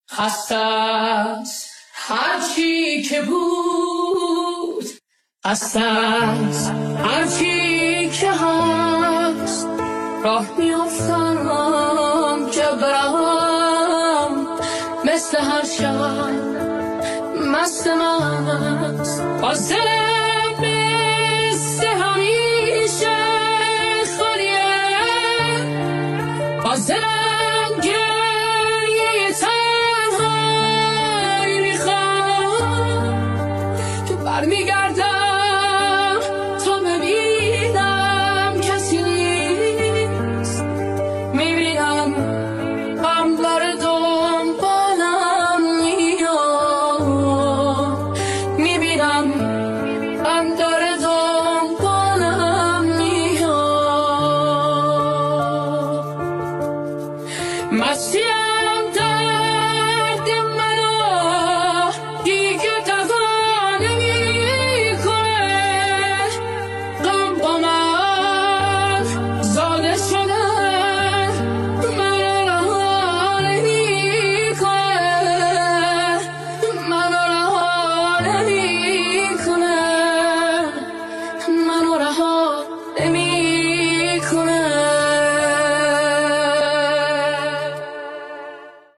هست است هرچی که بود، هست است هرچی که هست. راه میافتم که برم، مثل هر شب مست مست. باز دلم مثل همیشه خالیه، باز دلم